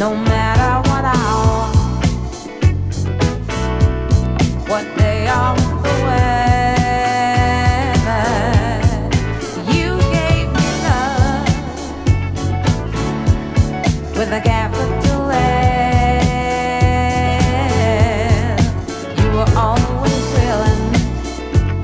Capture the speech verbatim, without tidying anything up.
no matter what hour, what day of the weather. You gave me love with a gap